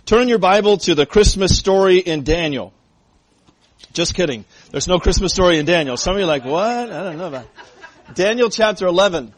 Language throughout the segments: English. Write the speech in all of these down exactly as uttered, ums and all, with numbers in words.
Turn your Bible to the Christmas story in Daniel. Just kidding. There's no Christmas story in Daniel. Some of you are like, what? I don't know about it. Daniel chapter eleven.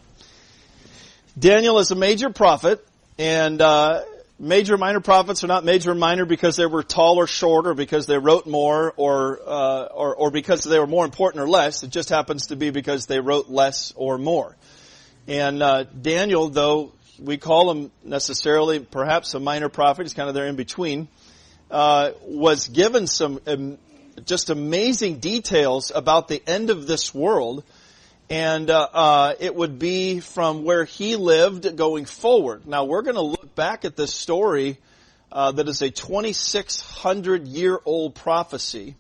Daniel is a major prophet, and uh major and minor prophets are not major and minor because they were tall or short, or because they wrote more, or uh or, or because they were more important or less. It just happens to be because they wrote less or more. And uh Daniel, though we call him necessarily perhaps a minor prophet, he's kind of there in between, uh, was given some um, just amazing details about the end of this world. And uh, uh, it would be from where he lived going forward. Now we're going to look back at this story uh, that is a twenty-six hundred year old prophecy.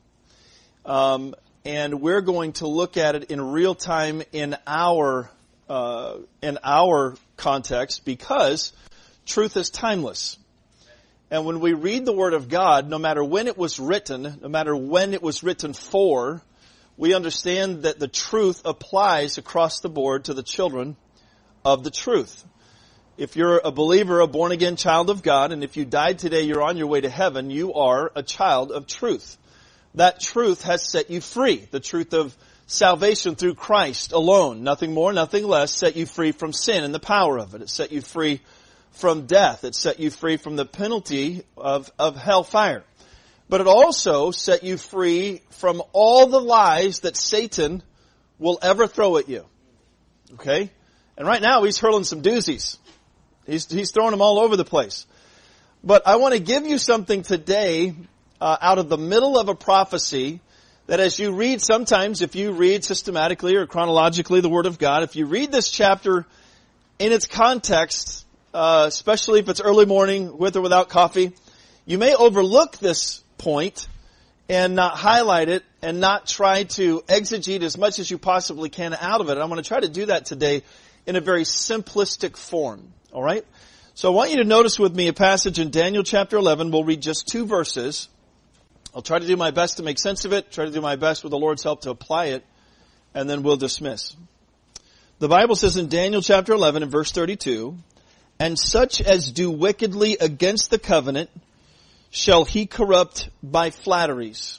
Um, and we're going to look at it in real time in our uh, in our context, because truth is timeless. And when we read the Word of God, no matter when it was written, no matter when it was written for, we understand that the truth applies across the board to the children of the truth. If you're a believer, a born-again child of God, and if you died today, you're on your way to heaven, you are a child of truth. That truth has set you free. The truth of salvation through Christ alone, nothing more, nothing less, set you free from sin and the power of it. It set you free from death. It set you free from the penalty of, of hellfire. But it also set you free from all the lies that Satan will ever throw at you. Okay? And right now he's hurling some doozies. He's, he's throwing them all over the place. But I want to give you something today uh, out of the middle of a prophecy that as you read, sometimes if you read systematically or chronologically the Word of God, if you read this chapter in its context, uh, especially if it's early morning with or without coffee, you may overlook this point and not highlight it and not try to exegete as much as you possibly can out of it. And I'm going to try to do that today in a very simplistic form. All right? So I want you to notice with me a passage in Daniel chapter eleven. We'll read just two verses. I'll try to do my best to make sense of it, try to do my best with the Lord's help to apply it, and then we'll dismiss. The Bible says in Daniel chapter eleven and verse thirty-two, "And such as do wickedly against the covenant shall he corrupt by flatteries."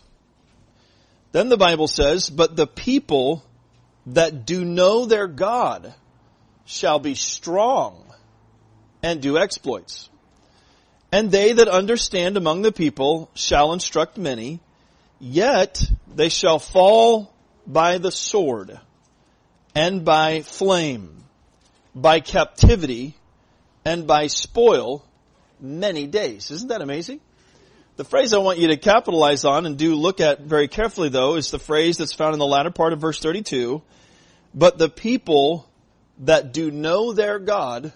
Then the Bible says, "But the people that do know their God shall be strong and do exploits. And they that understand among the people shall instruct many, yet they shall fall by the sword, and by flame, by captivity, and by spoil many days." Isn't that amazing? The phrase I want you to capitalize on and do look at very carefully, though, is the phrase that's found in the latter part of verse thirty-two. "But the people that do know their God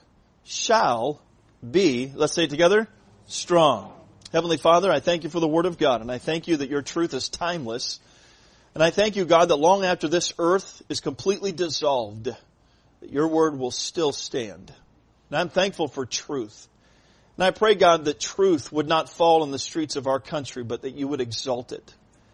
shall be," let's say it together, "strong." Heavenly Father, I thank you for the Word of God, and I thank you that your truth is timeless. And I thank you, God, that long after this earth is completely dissolved, that your Word will still stand. And I'm thankful for truth. And I pray, God, that truth would not fall in the streets of our country, but that you would exalt it.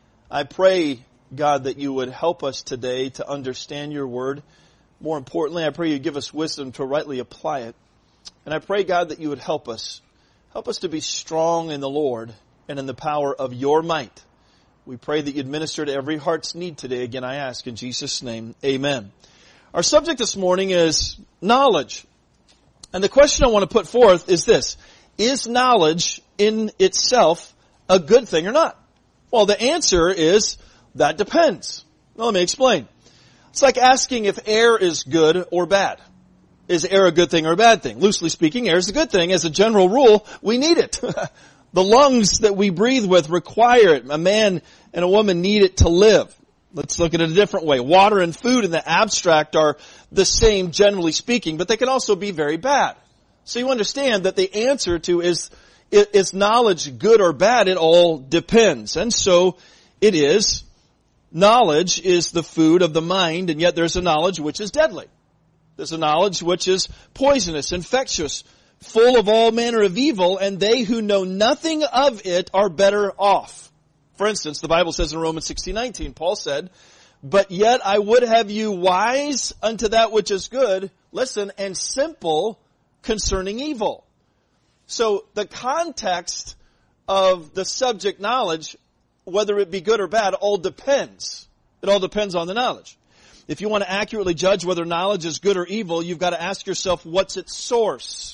I pray, God, that you would help us today to understand your Word. More importantly, I pray you give us wisdom to rightly apply it. And I pray, God, that you would help us. Help us to be strong in the Lord and in the power of your might. We pray that you'd minister to every heart's need today. Again, I ask in Jesus' name, amen. Our subject this morning is knowledge. And the question I want to put forth is this: is knowledge in itself a good thing or not? Well, the answer is, that depends. Now, let me explain. It's like asking if air is good or bad. Is air a good thing or a bad thing? Loosely speaking, air is a good thing. As a general rule, we need it. The lungs that we breathe with require it. A man and a woman need it to live. Let's look at it a different way. Water and food in the abstract are the same, generally speaking, but they can also be very bad. So you understand that the answer to is, is knowledge good or bad? It all depends. And so it is. Knowledge is the food of the mind, and yet there's a knowledge which is deadly. There's a knowledge which is poisonous, infectious, full of all manner of evil, and they who know nothing of it are better off. For instance, the Bible says in Romans sixteen nineteen, Paul said, "But yet I would have you wise unto that which is good," listen, "and simple concerning evil." So the context of the subject knowledge, whether it be good or bad, all depends. It all depends on the knowledge. If you want to accurately judge whether knowledge is good or evil, you've got to ask yourself, what's its source?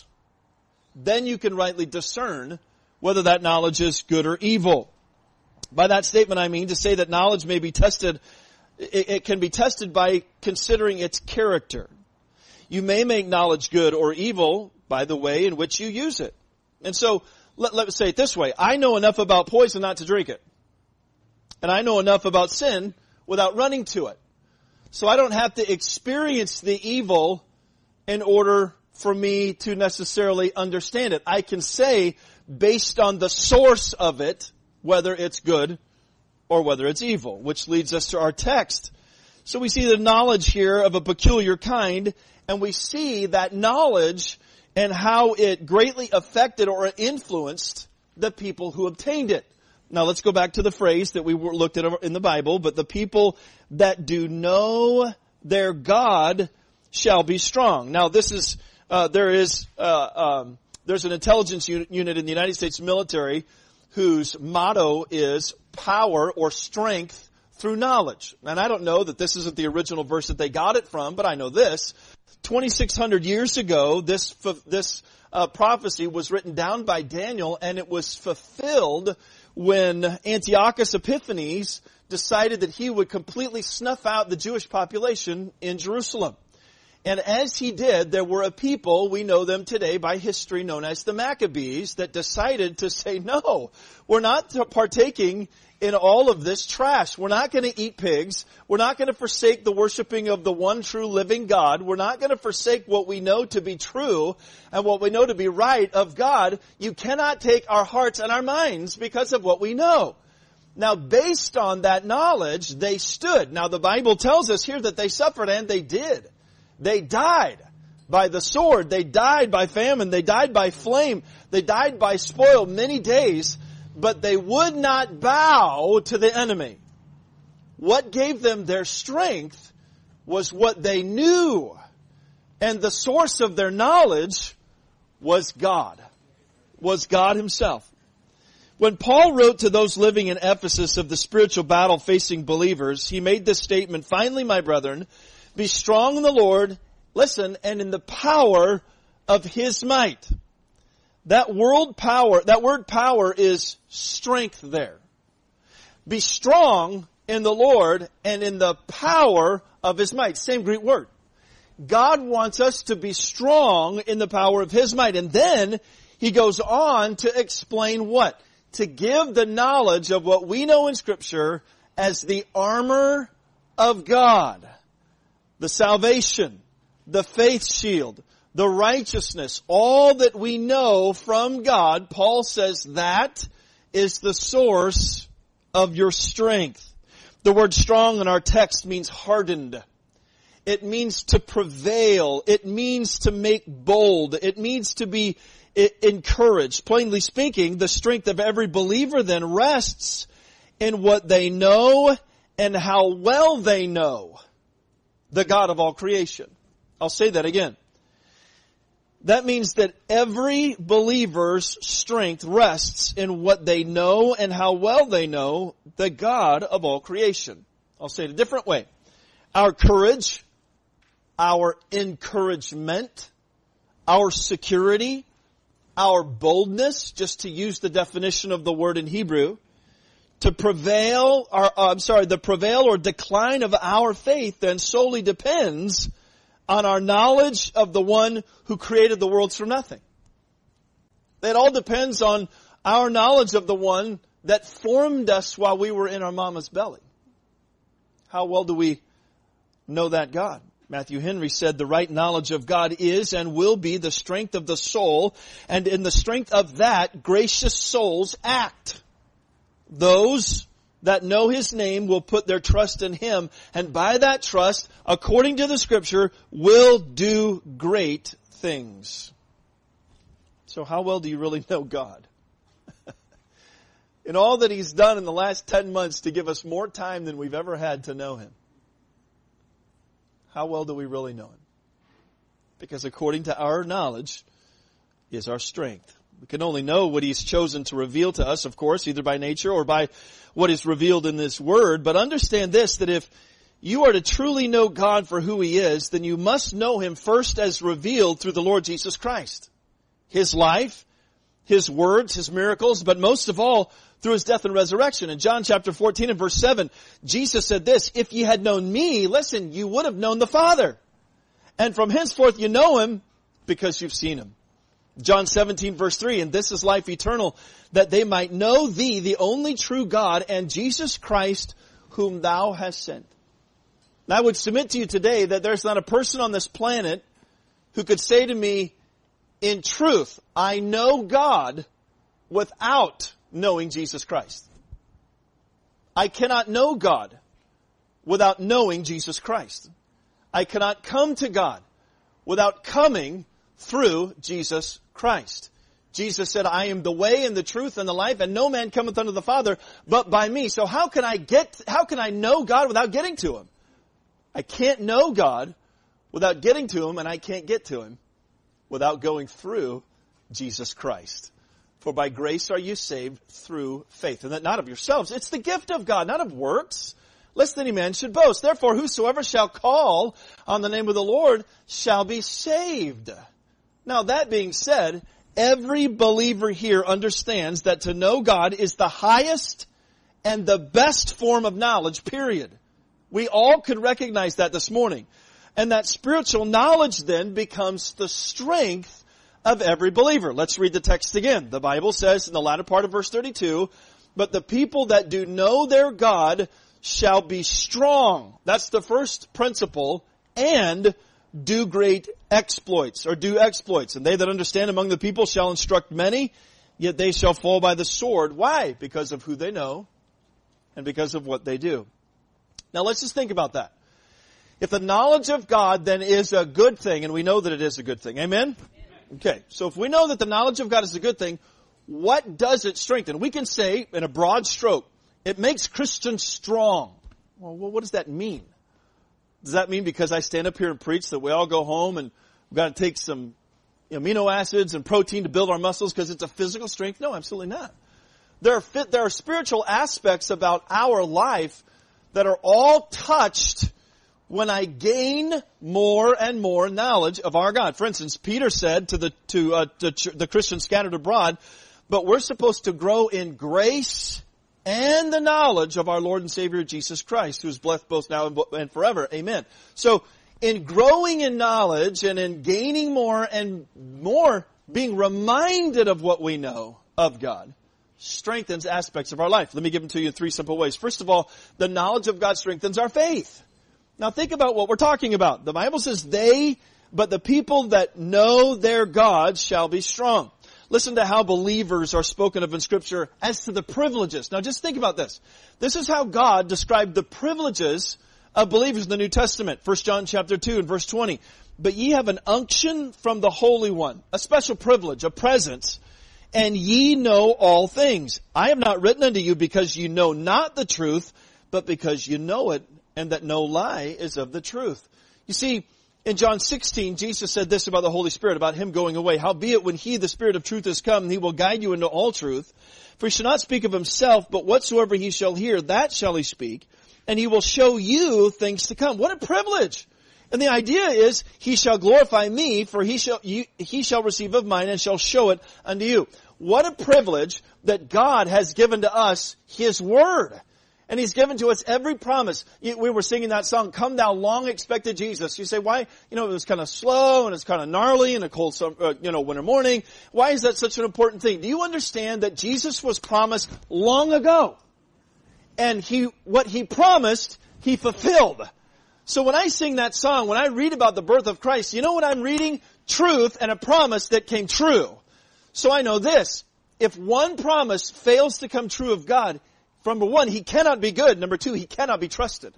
Then you can rightly discern whether that knowledge is good or evil. By that statement, I mean to say that knowledge may be tested, it, it can be tested by considering its character. You may make knowledge good or evil by the way in which you use it. And so, let, let's say it this way. I know enough about poison not to drink it. And I know enough about sin without running to it. So I don't have to experience the evil in order for me to necessarily understand it. I can say, based on the source of it, whether it's good or whether it's evil, which leads us to our text. So we see the knowledge here of a peculiar kind, and we see that knowledge and how it greatly affected or influenced the people who obtained it. Now let's go back to the phrase that we looked at in the Bible, but the people that do know their God shall be strong. Now this is, uh, there is, uh, um, there's an intelligence unit in the United States military whose motto is power or strength through knowledge. And I don't know that this isn't the original verse that they got it from, but I know this. twenty-six hundred years ago, this, this, uh, prophecy was written down by Daniel, and it was fulfilled when Antiochus Epiphanes decided that he would completely snuff out the Jewish population in Jerusalem. And as he did, there were a people, we know them today by history, known as the Maccabees, that decided to say, no, we're not partaking in all of this trash. We're not going to eat pigs. We're not going to forsake the worshiping of the one true living God. We're not going to forsake what we know to be true and what we know to be right of God. You cannot take our hearts and our minds because of what we know. Now, based on that knowledge, they stood. Now, the Bible tells us here that they suffered, and they did. They died by the sword. They died by famine. They died by flame. They died by spoil many days. But they would not bow to the enemy. What gave them their strength was what they knew. And the source of their knowledge was God. Was God Himself. When Paul wrote to those living in Ephesus of the spiritual battle facing believers, he made this statement, "Finally, my brethren, be strong in the Lord," listen, "and in the power of His might." That word power, that word power is strength there. Be strong in the Lord and in the power of His might. Same Greek word. God wants us to be strong in the power of His might. And then he goes on to explain what? To give the knowledge of what we know in Scripture as the armor of God. The salvation, the faith shield, the righteousness, all that we know from God, Paul says that is the source of your strength. The word strong in our text means hardened. It means to prevail. It means to make bold. It means to be encouraged. Plainly speaking, the strength of every believer then rests in what they know and how well they know the God of all creation. I'll say that again. That means that every believer's strength rests in what they know and how well they know the God of all creation. I'll say it a different way. Our courage, our encouragement, our security, our boldness, just to use the definition of the word in Hebrew, to prevail, or, uh, I'm sorry, the prevail or decline of our faith then solely depends on our knowledge of the one who created the worlds from nothing. It all depends on our knowledge of the one that formed us while we were in our mama's belly. How well do we know that God? Matthew Henry said, "The right knowledge of God is and will be the strength of the soul, and in the strength of that, gracious souls act. Those that know His name will put their trust in Him, and by that trust, according to the Scripture, will do great things." So how well do you really know God? In all that He's done in the last ten months to give us more time than we've ever had to know Him, how well do we really know Him? Because according to our knowledge is our strength. We can only know what He's chosen to reveal to us, of course, either by nature or by what is revealed in this Word. But understand this, that if you are to truly know God for who He is, then you must know Him first as revealed through the Lord Jesus Christ. His life, His words, His miracles, but most of all, through His death and resurrection. In John chapter fourteen and verse seven, Jesus said this, if ye had known me, listen, you would have known the Father. And from henceforth you know Him because you've seen Him. John seventeen verse three, and this is life eternal, that they might know Thee, the only true God, and Jesus Christ, whom Thou hast sent. And I would submit to you today that there's not a person on this planet who could say to me, in truth, I know God without knowing Jesus Christ. I cannot know God without knowing Jesus Christ. I cannot come to God without coming through Jesus Christ. Jesus said, I am the way and the truth and the life, and no man cometh unto the Father but by me. So how can I get, how can I know God without getting to Him? I can't know God without getting to Him, and I can't get to Him without going through Jesus Christ. For by grace are you saved through faith. And that not of yourselves. It's the gift of God, not of works, lest any man should boast. Therefore, whosoever shall call on the name of the Lord shall be saved. Now, that being said, every believer here understands that to know God is the highest and the best form of knowledge, period. We all could recognize that this morning. And that spiritual knowledge then becomes the strength of every believer. Let's read the text again. The Bible says in the latter part of verse thirty-two, but the people that do know their God shall be strong. That's the first principle. And do great exploits, or do exploits. And they that understand among the people shall instruct many, yet they shall fall by the sword. Why? Because of who they know and because of what they do. Now let's just think about that. If the knowledge of God then is a good thing, and we know that it is a good thing, amen? Okay, so if we know that the knowledge of God is a good thing, what does it strengthen? We can say, in a broad stroke, it makes Christians strong. Well, what does that mean? Does that mean because I stand up here and preach that we all go home and we've got to take some amino acids and protein to build our muscles because it's a physical strength? No, absolutely not. There are, fit, there are spiritual aspects about our life that are all touched when I gain more and more knowledge of our God. For instance, Peter said to the to, uh, to the Christians scattered abroad, but we're supposed to grow in grace and the knowledge of our Lord and Savior Jesus Christ, who is blessed both now and forever. Amen. So, in growing in knowledge and in gaining more and more being reminded of what we know of God, strengthens aspects of our life. Let me give them to you in three simple ways. First of all, the knowledge of God strengthens our faith. Now think about what we're talking about. The Bible says they, but the people that know their God shall be strong. Listen to how believers are spoken of in Scripture as to the privileges. Now just think about this. This is how God described the privileges of believers in the New Testament. First John chapter two and verse twenty. But ye have an unction from the Holy One, a special privilege, a presence, and ye know all things. I have not written unto you because ye know not the truth, but because you know it, and that no lie is of the truth. You see, in John sixteen, Jesus said this about the Holy Spirit, about Him going away. Howbeit, when He, the Spirit of truth, is come, He will guide you into all truth. For He shall not speak of Himself, but whatsoever He shall hear, that shall He speak. And He will show you things to come. What a privilege! And the idea is, He shall glorify me, for He shall, you, He shall receive of mine, and shall show it unto you. What a privilege that God has given to us His Word. And He's given to us every promise. We were singing that song, Come Thou Long Expected Jesus. You say, why? You know, it was kind of slow and it's kind of gnarly in a cold, summer, uh, you know, winter morning. Why is that such an important thing? Do you understand that Jesus was promised long ago? And He, what He promised, He fulfilled. So when I sing that song, when I read about the birth of Christ, you know what I'm reading? Truth and a promise that came true. So I know this. If one promise fails to come true of God, number one, He cannot be good. Number two, He cannot be trusted.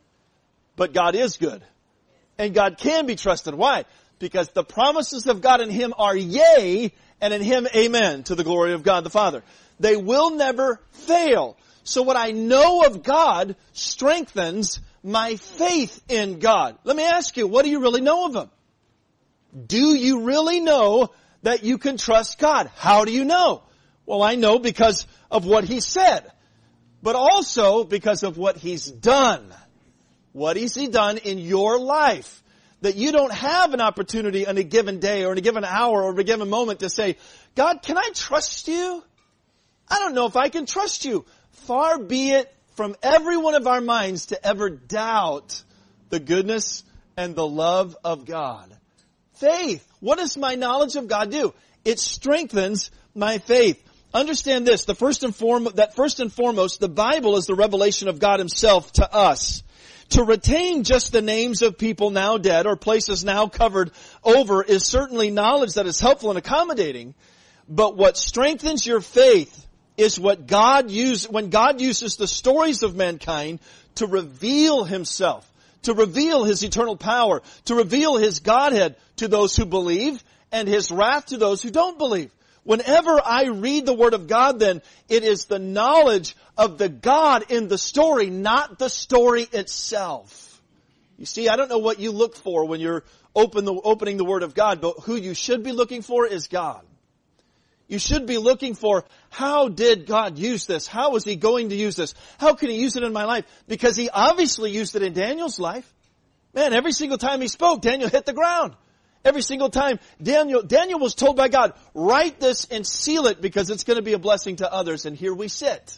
But God is good. And God can be trusted. Why? Because the promises of God in Him are yea, and in Him amen, to the glory of God the Father. They will never fail. So what I know of God strengthens my faith in God. Let me ask you, what do you really know of Him? Do you really know that you can trust God. How do you know? Well, I know because of what He said, but also because of what He's done. What has He done in your life? That you don't have an opportunity on a given day or in a given hour or a given moment to say, God, can I trust you? I don't know if I can trust you. Far be it from every one of our minds to ever doubt the goodness and the love of God. Faith. What does my knowledge of God do? It strengthens my faith. Understand this, the first and foremost, that first and foremost, the Bible is the revelation of God Himself to us. To retain just the names of people now dead or places now covered over is certainly knowledge that is helpful and accommodating. But what strengthens your faith is what God uses, when God uses the stories of mankind to reveal Himself, to reveal His eternal power, to reveal His Godhead to those who believe and His wrath to those who don't believe. Whenever I read the Word of God, then, it is the knowledge of the God in the story, not the story itself. You see, I don't know what you look for when you're open the, opening the Word of God, but who you should be looking for is God. You should be looking for, how did God use this? How is He going to use this? How can He use it in my life? Because He obviously used it in Daniel's life. Man, every single time he spoke, Daniel hit the ground. Every single time Daniel, Daniel was told by God, write this and seal it because it's going to be a blessing to others. And here we sit.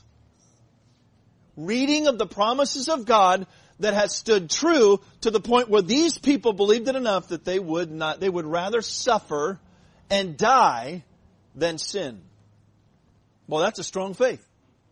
Reading of the promises of God that has stood true to the point where these people believed it enough that they would not, they would rather suffer and die than sin. Well, that's a strong faith.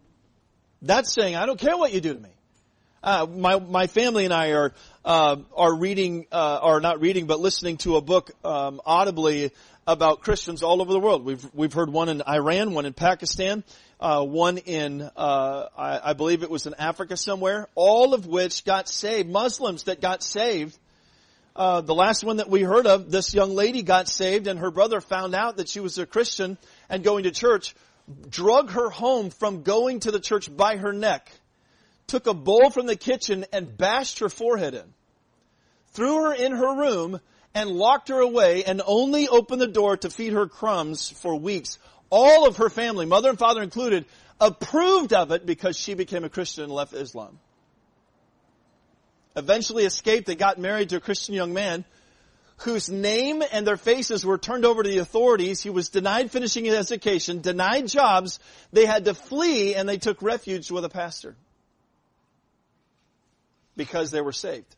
That's saying, I don't care what you do to me. Uh, my, my family and I are, uh, are reading, uh, are not reading, but listening to a book, um, audibly about Christians all over the world. We've, we've heard one in Iran, one in Pakistan, uh, one in, uh, I, I believe it was in Africa somewhere, all of which got saved, Muslims that got saved. Uh, the last one that we heard of, this young lady got saved and her brother found out that she was a Christian and going to church, drug her home from going to the church by her neck, took a bowl from the kitchen and bashed her forehead in, threw her in her room and locked her away and only opened the door to feed her crumbs for weeks. All of her family, mother and father included, approved of it because she became a Christian and left Islam. Eventually escaped and got married to a Christian young man whose name and their faces were turned over to the authorities. He was denied finishing his education, denied jobs. They had to flee and they took refuge with a pastor because they were saved.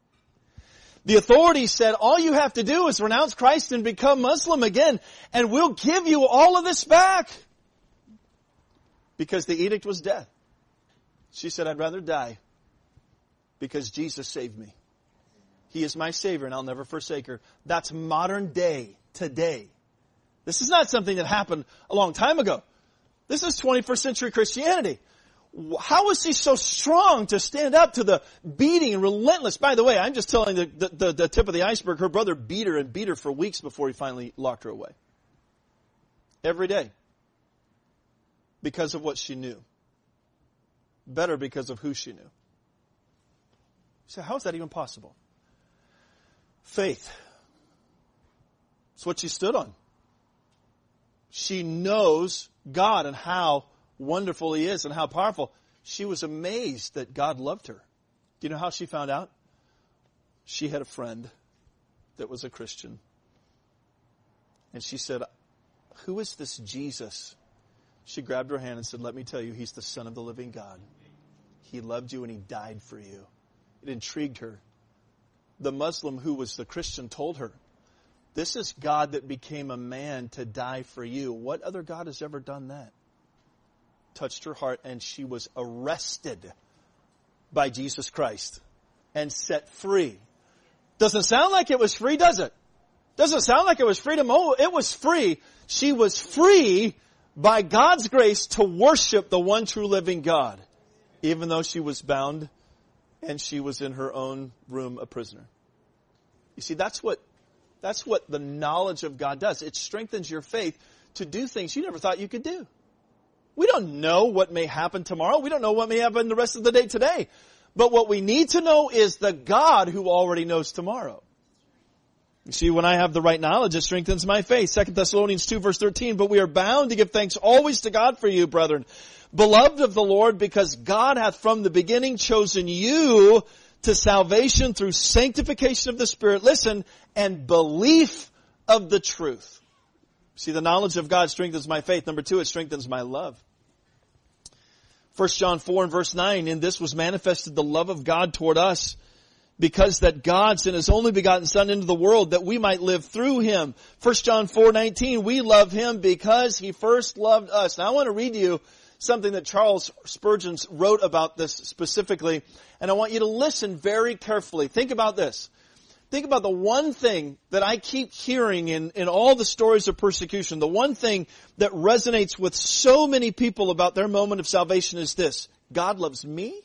The authorities said, all you have to do is renounce Christ and become Muslim again, and we'll give you all of this back. Because the edict was death. She said, I'd rather die because Jesus saved me. He is my Savior and I'll never forsake her. That's modern day, today. This is not something that happened a long time ago. This is twenty-first century Christianity. How is she so strong to stand up to the beating and relentless? By the way, I'm just telling the, the, the, the tip of the iceberg. Her brother beat her and beat her for weeks before he finally locked her away. Every day. Because of what she knew. Better because of who she knew. So how is that even possible? Faith. It's what she stood on. She knows God and how wonderful He is and how powerful. She was amazed that God loved her. Do you know how she found out? She had a friend that was a Christian. And she said, who is this Jesus? She grabbed her hand and said, let me tell you, He's the Son of the living God. He loved you and He died for you. It intrigued her. The Muslim who was the Christian told her, this is God that became a man to die for you. What other God has ever done that? Touched her heart, and she was arrested by Jesus Christ and set free. Doesn't sound like it was free, does it? Doesn't sound like it was freedom. Oh, it was free. She was free by God's grace to worship the one true living God, even though she was bound and she was in her own room a prisoner. You see, that's what that's what the knowledge of God does. It strengthens your faith to do things you never thought you could do. We don't know what may happen tomorrow. We don't know what may happen the rest of the day today. But what we need to know is the God who already knows tomorrow. You see, when I have the right knowledge, it strengthens my faith. Second Thessalonians two verse thirteen, but we are bound to give thanks always to God for you, brethren, beloved of the Lord, because God hath from the beginning chosen you to salvation through sanctification of the Spirit, listen, and belief of the truth. See, the knowledge of God strengthens my faith. Number two, it strengthens my love. First John four and verse nine, in this was manifested the love of God toward us, because that God sent His only begotten Son into the world that we might live through Him. First John four nineteen, we love Him because He first loved us. Now I want to read to you something that Charles Spurgeon wrote about this specifically, and I want you to listen very carefully. Think about this. Think about the one thing that I keep hearing in, in all the stories of persecution. The one thing that resonates with so many people about their moment of salvation is this: God loves me.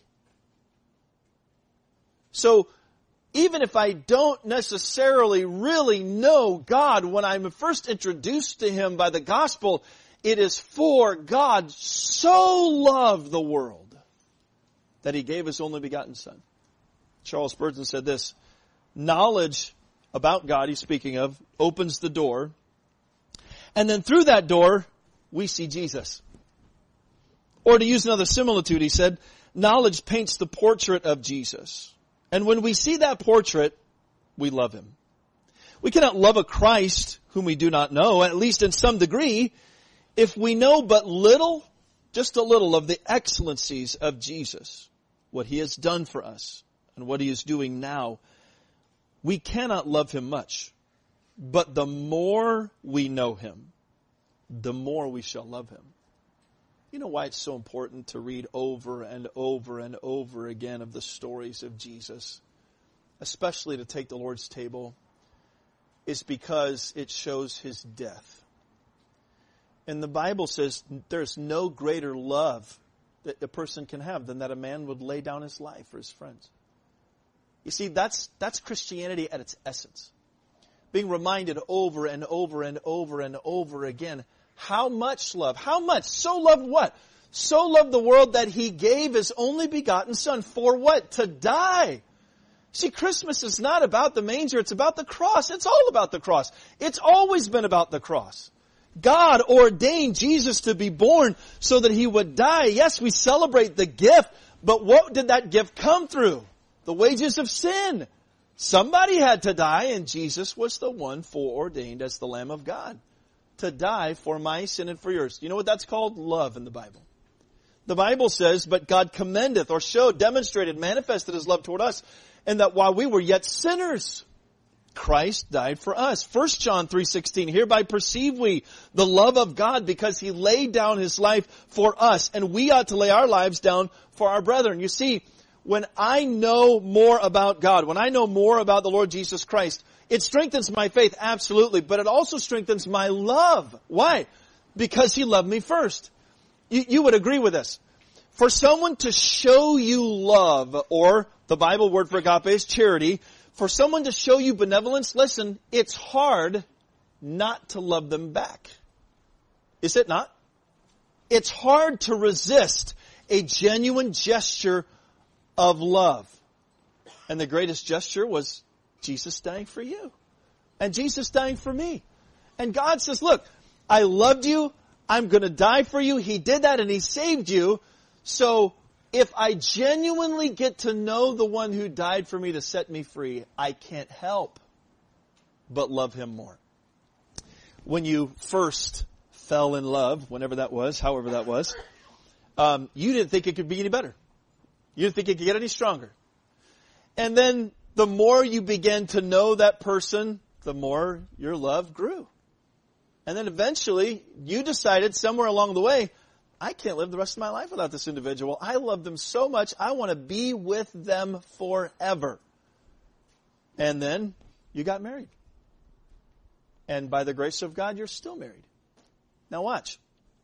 So, even if I don't necessarily really know God when I'm first introduced to Him by the gospel, it is for God so loved the world that He gave His only begotten Son. Charles Spurgeon said this: knowledge about God, he's speaking of, opens the door, and then through that door, we see Jesus. Or to use another similitude, he said, knowledge paints the portrait of Jesus. And when we see that portrait, we love Him. We cannot love a Christ whom we do not know, at least in some degree, if we know but little, just a little, of the excellencies of Jesus, what He has done for us, and what He is doing now. We cannot love Him much, but the more we know Him, the more we shall love Him. You know why it's so important to read over and over and over again of the stories of Jesus, especially to take the Lord's table, is because it shows His death. And the Bible says there's no greater love that a person can have than that a man would lay down his life for his friends. You see, that's that's Christianity at its essence. Being reminded over and over and over and over again, how much love, how much, so loved what? So loved the world that He gave His only begotten Son. For what? To die. See, Christmas is not about the manger, it's about the cross. It's all about the cross. It's always been about the cross. God ordained Jesus to be born so that He would die. Yes, we celebrate the gift, but what did that gift come through? The wages of sin. Somebody had to die, and Jesus was the one foreordained as the Lamb of God to die for my sin and for yours. You know what that's called? Love in the Bible. The Bible says, but God commendeth, or showed, demonstrated, manifested His love toward us, and that while we were yet sinners, Christ died for us. First John three sixteen, hereby perceive we the love of God, because He laid down His life for us, and we ought to lay our lives down for our brethren. You see, when I know more about God, when I know more about the Lord Jesus Christ, it strengthens my faith, absolutely, but it also strengthens my love. Why? Because He loved me first. You, you would agree with this. For someone to show you love, or the Bible word for agape is charity, for someone to show you benevolence, listen, it's hard not to love them back. Is it not? It's hard to resist a genuine gesture of love. And the greatest gesture was Jesus dying for you. And Jesus dying for me. And God says, look, I loved you. I'm going to die for you. He did that and He saved you. So if I genuinely get to know the one who died for me to set me free, I can't help but love Him more. When you first fell in love, whenever that was, however that was, um, you didn't think it could be any better. You didn't think it could get any stronger. And then the more you began to know that person, the more your love grew. And then eventually you decided somewhere along the way, I can't live the rest of my life without this individual. I love them so much, I want to be with them forever. And then you got married. And by the grace of God, you're still married. Now watch.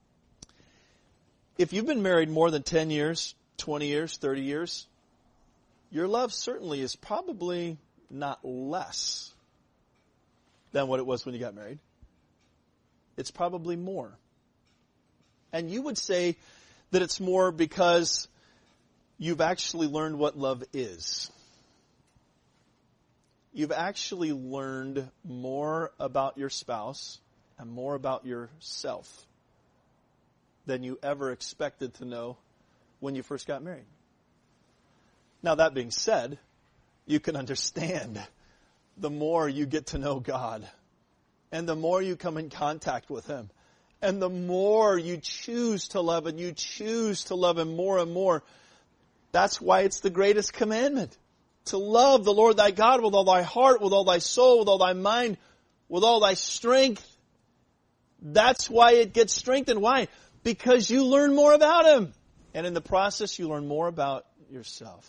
If you've been married more than ten years, twenty years, thirty years, your love certainly is probably not less than what it was when you got married. It's probably more. And you would say that it's more because you've actually learned what love is. you've actually learned more about your spouse and more about yourself than you ever expected to know when you first got married. Now, that being said, you can understand the more you get to know God and the more you come in contact with Him and the more you choose to love and you choose to love Him more and more. That's why it's the greatest commandment. To love the Lord thy God with all thy heart, with all thy soul, with all thy mind, with all thy strength. That's why it gets strengthened. Why? Because you learn more about Him. And in the process, you learn more about yourself.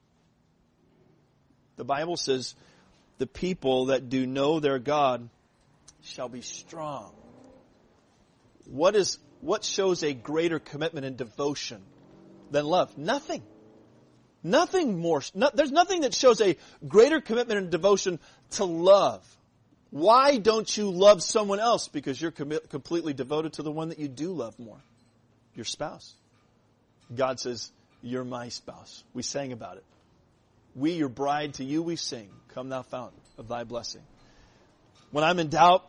The Bible says, the people that do know their God shall be strong. What is, what shows a greater commitment and devotion than love? Nothing. Nothing more. No, there's nothing that shows a greater commitment and devotion to love. Why don't you love someone else? Because you're com- completely devoted to the one that you do love more. Your spouse. God says, you're my spouse. We sang about it. We, your bride, to you we sing. Come thou fount of thy blessing. When I'm in doubt,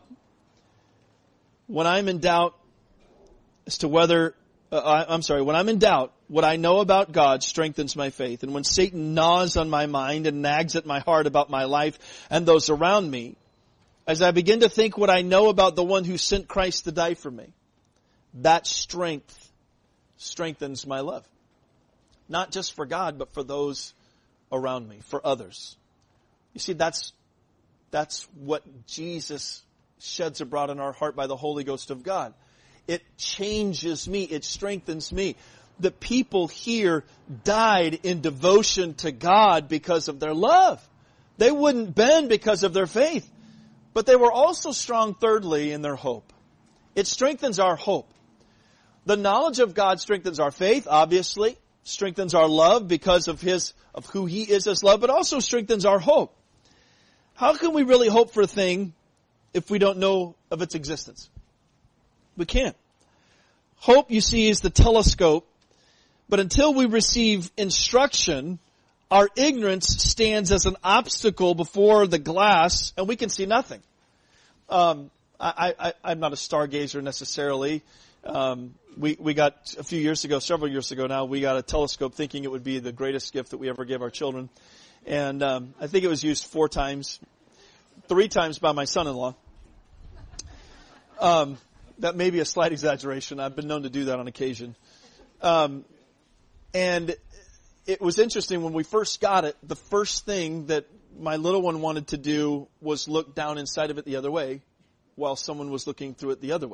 when I'm in doubt as to whether, uh, I, I'm sorry, when I'm in doubt, what I know about God strengthens my faith. And when Satan gnaws on my mind and nags at my heart about my life and those around me, as I begin to think what I know about the one who sent Christ to die for me, that strength strengthens my love. Not just for God, but for those around me, for others. You see, that's, that's what Jesus sheds abroad in our heart by the Holy Ghost of God. It changes me. It strengthens me. The people here died in devotion to God because of their love. They wouldn't bend because of their faith. But they were also strong, thirdly, in their hope. It strengthens our hope. The knowledge of God strengthens our faith, obviously. Strengthens our love because of His, of who He is as love, but also strengthens our hope. How can we really hope for a thing if we don't know of its existence? We can't. Hope, you see, is the telescope, but until we receive instruction, our ignorance stands as an obstacle before the glass, and we can see nothing. Um, I, I, I'm not a stargazer necessarily. Um, we, we got, a few years ago, several years ago now, we got a telescope thinking it would be the greatest gift that we ever gave our children. And um, I think it was used four times, three times by my son-in-law. Um, that may be a slight exaggeration. I've been known to do that on occasion. Um, and it was interesting when we first got it, the first thing that my little one wanted to do was look down inside of it the other way while someone was looking through it the other way.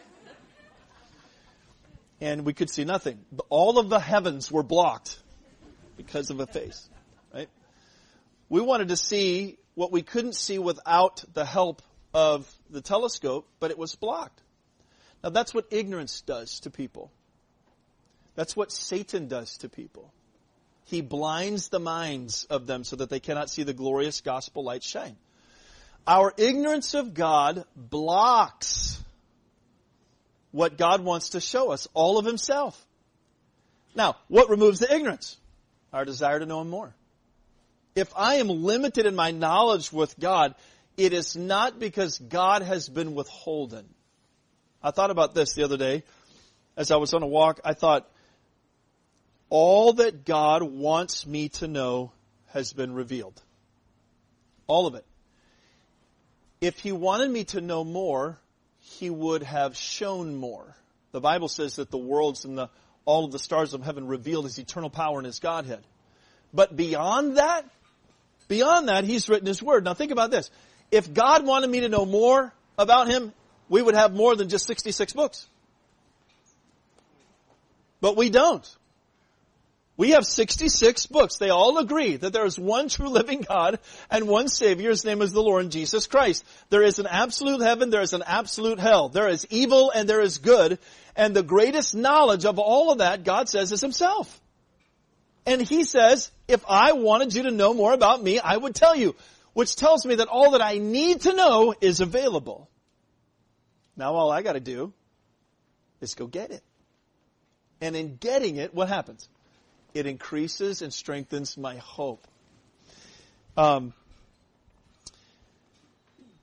And we could see nothing. All of the heavens were blocked because of a face, right? We wanted to see what we couldn't see without the help of the telescope, but it was blocked. Now that's what ignorance does to people. That's what Satan does to people. He blinds the minds of them so that they cannot see the glorious gospel light shine. Our ignorance of God blocks what God wants to show us, all of Himself. Now, what removes the ignorance? Our desire to know Him more. If I am limited in my knowledge with God, it is not because God has been withholden. I thought about this the other day. As I was on a walk, I thought, all that God wants me to know has been revealed. All of it. If He wanted me to know more, He would have shown more. The Bible says that the worlds and the, all of the stars of heaven revealed His eternal power and His Godhead. But beyond that, beyond that, He's written His Word. Now think about this. If God wanted me to know more about Him, we would have more than just sixty-six books. But we don't. We have sixty-six books. They all agree that there is one true living God and one Savior. His name is the Lord Jesus Christ. There is an absolute heaven. There is an absolute hell. There is evil and there is good. And the greatest knowledge of all of that, God says, is Himself. And He says, if I wanted you to know more about me, I would tell you. Which tells me that all that I need to know is available. Now all I got to do is go get it. And in getting it, what happens? It increases and strengthens my hope. Um,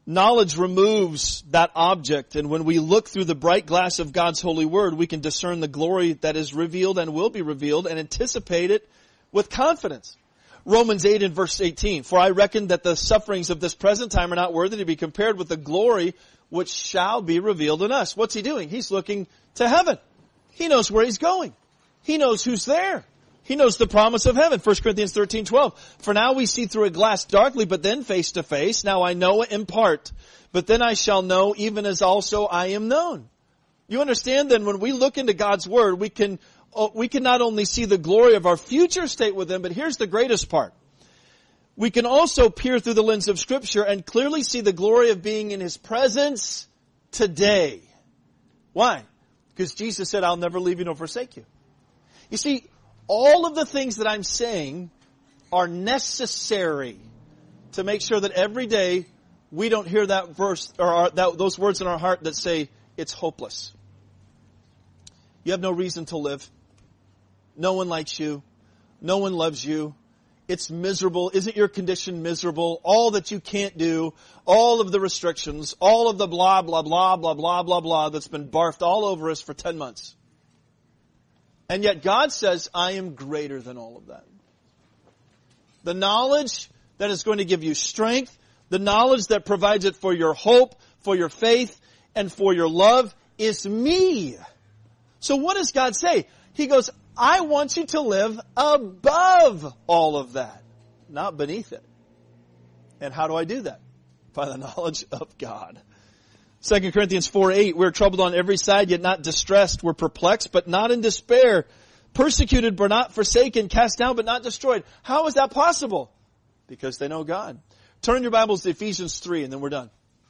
Knowledge removes that object, and when we look through the bright glass of God's holy word, we can discern the glory that is revealed and will be revealed and anticipate it with confidence. Romans eight and verse eighteen, for I reckon that the sufferings of this present time are not worthy to be compared with the glory which shall be revealed in us. What's he doing? He's looking to heaven. He knows where he's going. He knows who's there. He knows the promise of heaven. First Corinthians thirteen twelve. For now we see through a glass darkly, but then face to face. Now I know in part, but then I shall know even as also I am known. You understand then when we look into God's word, we can, we can not only see the glory of our future state with him, but here's the greatest part. We can also peer through the lens of Scripture and clearly see the glory of being in his presence today. Why? Because Jesus said, I'll never leave you nor forsake you. You see, all of the things that I'm saying are necessary to make sure that every day we don't hear that verse or our, that, those words in our heart that say it's hopeless. You have no reason to live. No one likes you. No one loves you. It's miserable. Isn't your condition miserable? All that you can't do, all of the restrictions, all of the blah, blah, blah, blah, blah, blah, blah that's been barfed all over us for ten months. And yet God says, I am greater than all of that. The knowledge that is going to give you strength, the knowledge that provides it for your hope, for your faith, and for your love is me. So what does God say? He goes, I want you to live above all of that, not beneath it. And how do I do that? By the knowledge of God. Second Corinthians four eight, we're troubled on every side, yet not distressed. We're perplexed, but not in despair. Persecuted, but not forsaken. Cast down, but not destroyed. How is that possible? Because they know God. Turn your Bibles to Ephesians three, and then we're done.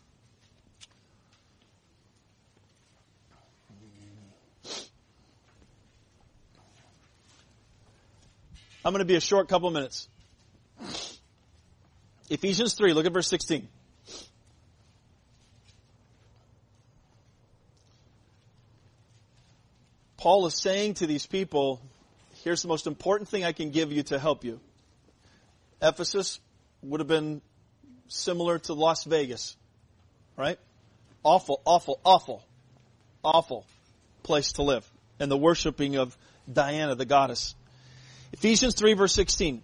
I'm going to be a short couple minutes. Ephesians three, look at verse sixteen. Paul is saying to these people, here's the most important thing I can give you to help you. Ephesus would have been similar to Las Vegas, right? Awful, awful, awful, awful place to live. And the worshiping of Diana, the goddess. Ephesians three verse sixteen.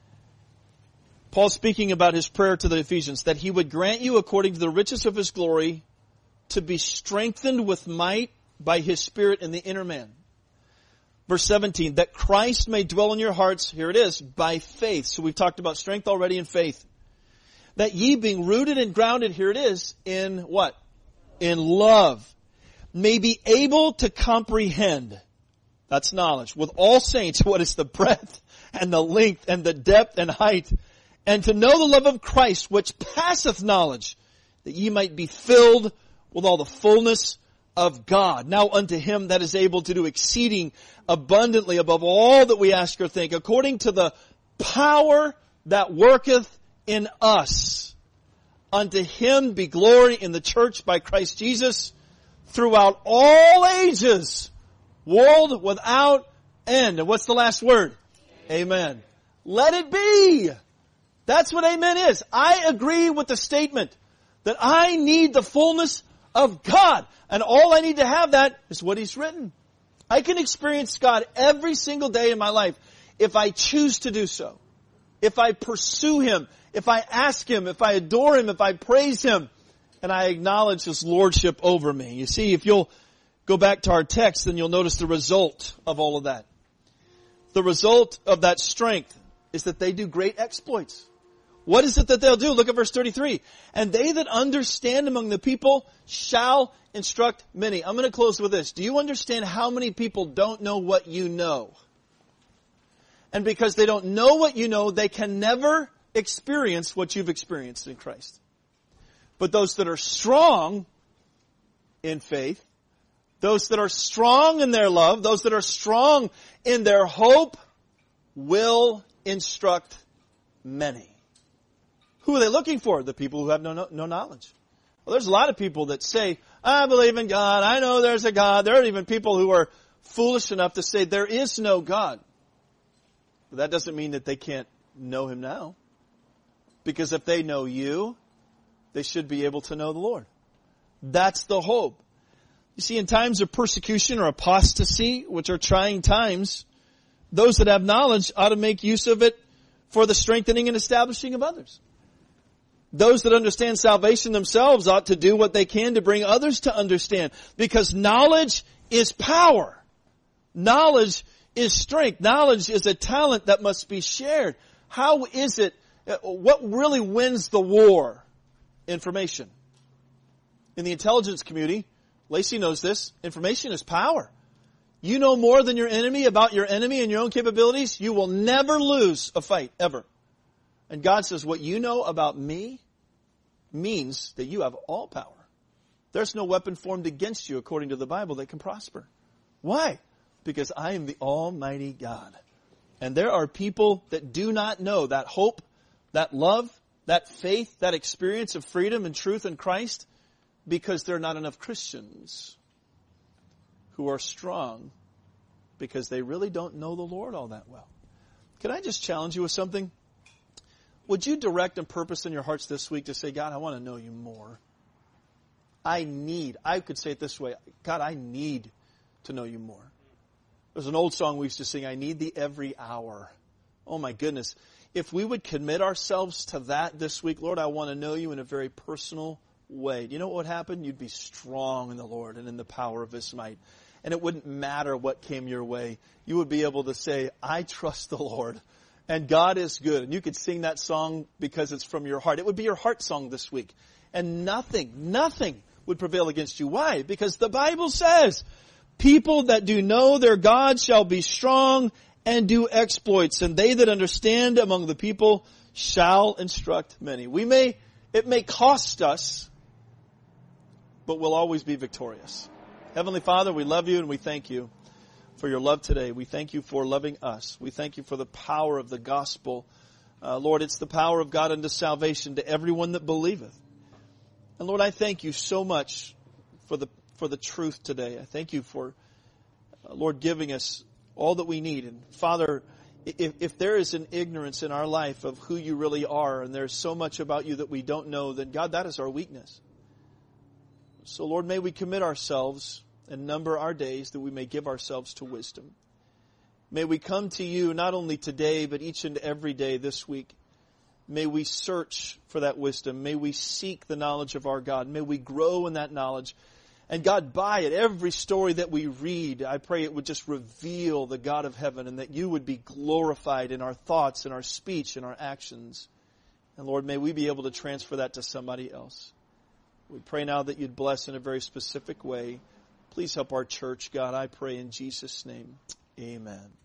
Paul's speaking about his prayer to the Ephesians, that he would grant you according to the riches of his glory to be strengthened with might by his Spirit in the inner man. Verse seventeen, that Christ may dwell in your hearts, here it is, by faith. So we've talked about strength already in faith. That ye being rooted and grounded, here it is, in what? In love. May be able to comprehend. That's knowledge. With all saints, what is the breadth and the length and the depth and height, and to know the love of Christ, which passeth knowledge, that ye might be filled with all the fullness of God. Now unto him that is able to do exceeding abundantly above all that we ask or think, according to the power that worketh in us. Unto him be glory in the church by Christ Jesus throughout all ages, world without end. And what's the last word? Amen. Let it be. That's what amen is. I agree with the statement that I need the fullness of God. And all I need to have that is what he's written. I can experience God every single day in my life if I choose to do so. If I pursue him, if I ask him, if I adore him, if I praise him, and I acknowledge his lordship over me. You see, if you'll go back to our text, then you'll notice the result of all of that. The result of that strength is that they do great exploits. What is it that they'll do? Look at verse thirty-three. And they that understand among the people shall instruct many. I'm going to close with this. Do you understand how many people don't know what you know? And because they don't know what you know, they can never experience what you've experienced in Christ. But those that are strong in faith, those that are strong in their love, those that are strong in their hope, will instruct many. Who are they looking for? The people who have no, no, no knowledge. Well, there's a lot of people that say, I believe in God, I know there's a God. There are even people who are foolish enough to say there is no God. But that doesn't mean that they can't know him now. Because if they know you, they should be able to know the Lord. That's the hope. You see, in times of persecution or apostasy, which are trying times, those that have knowledge ought to make use of it for the strengthening and establishing of others. Those that understand salvation themselves ought to do what they can to bring others to understand, because knowledge is power. Knowledge is strength. Knowledge is a talent that must be shared. How is it, what really wins the war? Information. In the intelligence community, Lacey knows this, information is power. You know more than your enemy about your enemy and your own capabilities, you will never lose a fight, ever. And God says, what you know about me means that you have all power. There's no weapon formed against you, according to the Bible, that can prosper. Why? Because I am the Almighty God. And there are people that do not know that hope, that love, that faith, that experience of freedom and truth in Christ, because there are not enough Christians who are strong because they really don't know the Lord all that well. Can I just challenge you with something? Would you direct and purpose in your hearts this week to say, God, I want to know you more. I need, I could say it this way, God, I need to know you more. There's an old song we used to sing, I need thee every hour. Oh my goodness. If we would commit ourselves to that this week, Lord, I want to know you in a very personal way. Do you know what would happen? You'd be strong in the Lord and in the power of His might. And it wouldn't matter what came your way. You would be able to say, I trust the Lord. And God is good. And you could sing that song because it's from your heart. It would be your heart song this week. And nothing, nothing would prevail against you. Why? Because the Bible says, people that do know their God shall be strong and do exploits. And they that understand among the people shall instruct many. We may, it may cost us, but we'll always be victorious. Heavenly Father, we love you and we thank you for your love today. We thank you for loving us. We thank you for the power of the gospel. Uh, Lord, it's the power of God unto salvation to everyone that believeth. And Lord, I thank you so much for the for the truth today. I thank you for, uh, Lord, giving us all that we need. And Father, if, if there is an ignorance in our life of who you really are, and there's so much about you that we don't know, then God, that is our weakness. So Lord, may we commit ourselves and number our days that we may give ourselves to wisdom. May we come to you not only today, but each and every day this week. May we search for that wisdom. May we seek the knowledge of our God. May we grow in that knowledge. And God, by it, every story that we read, I pray it would just reveal the God of heaven, and that you would be glorified in our thoughts, in our speech, in our actions. And Lord, may we be able to transfer that to somebody else. We pray now that you'd bless in a very specific way. Please help our church, God, I pray in Jesus' name. Amen.